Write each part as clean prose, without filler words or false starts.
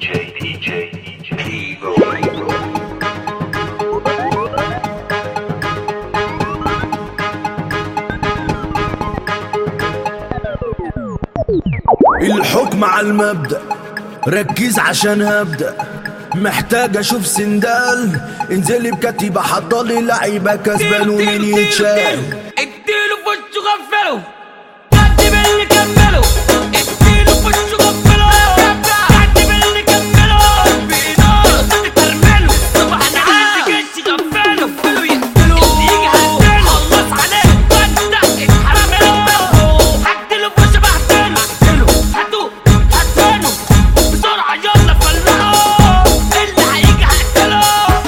الحكم على المبدأ، ركز عشان هبدأ. محتاج اشوف سندال، انزلي بكتيبة حضرلي لعيبة كسبان ومين يتشال. اديله في وشه غفله، كتب اللي كمله. اديله في وشه غفله، كتب اللي كمله. بإيده ترمله، صبح انا عندي جيش غفله. اللي يجي هقتله، خلص عليه وابدأ اتحمله. هقتله في وشه بهدله، هاتوه هاتفينه بسرعة يلا فلقه. اللي هيجي هقتله.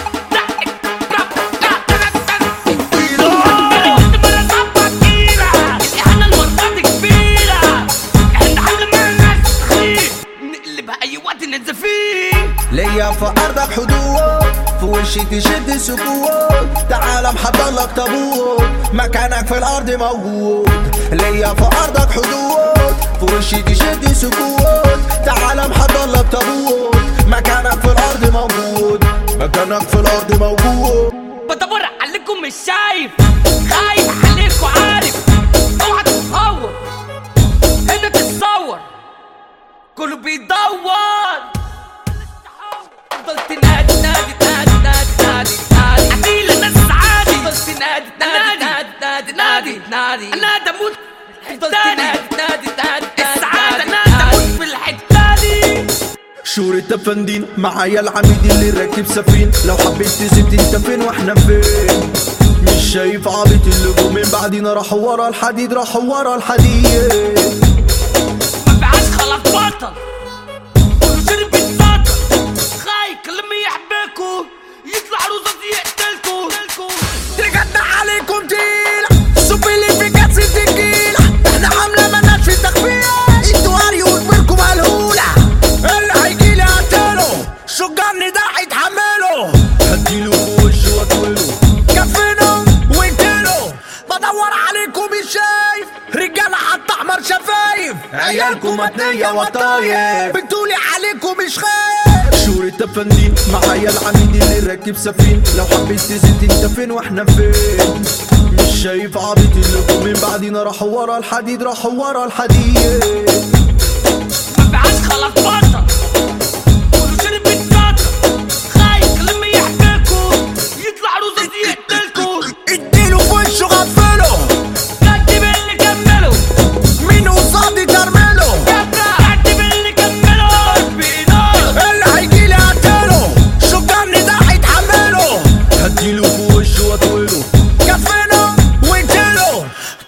ليا في ارضك حدود، في وشي تشد سكوت. تعال محضرلك تابوت، مكانك في الارض موجود. ليا في ارضك حدود، في وشي تشد سكوت. تعال محضرلك تابوت، مكانك في الارض موجود. مكانك في الارض موجود. بدور عليكم مش شايف، خايف عليكم عارف. اوعى تتصور هنا تتصور، كله بيدور. فضلت نادي نادي نادي نادي نادي نادي عديل الناس عادي. فضلت نادي نادي نادي نادي نادي انا دموت. فضلت نادي نادي نادي السعادة انا دموت في الحتة دي. شور التفندين معايا العميد اللي راكب سفين. لو حبيت تزيد انت فين واحنا فين؟ مش شايف عبيط اللي جو من بعدينا راحوا ورا الحديد، راحوا ورا الحديد. مبقاش خلاص بطل، كله شرب يتسطر. خايك لما يحبكوا يطلع رصاص يقتلكوا. رجعنا عليكم تقيلة، صوبي اللي في كاس التقيلة. احنا عاملة مالناش في التخفية، انتوا هري وكبركم ملهولة. اللي هيجيلي هقتله، شجرني ده هيتحمله. هديله في وشه واطوله، كفنه وانتله. بدور عليكم مش شايف، رجالة حتى احمر شفايف. عيالكم متنية وطايف، بتقولي عليكم مش خايف. شور التفندين معايا العميد اللي راكب سفين. لو حبيت تزيد انت فين واحنا فين؟ مش شايف عبيط اللي جو من بعدينا راحوا ورا الحديد، راحوا ورا الحديد. مبقاش خلاص بطل، كله شرب يتسطر. خايك لما يحبكوا يطلع رصاص يقتلكوا. اديله في وشه غفله، كتب اللي كمله. مين قصادي ترمله. كتب اللي كمله بإيده. اللي هيجيلي هقتله، شجرني ده هيتحمله. هديله في وشه واطوله، كفنه وانتله.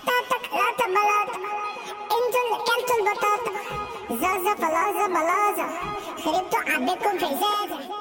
انتوا اللي كلتوا البطاطا. زازا فلازا بلازا، خربتوا عليكم في ازازة.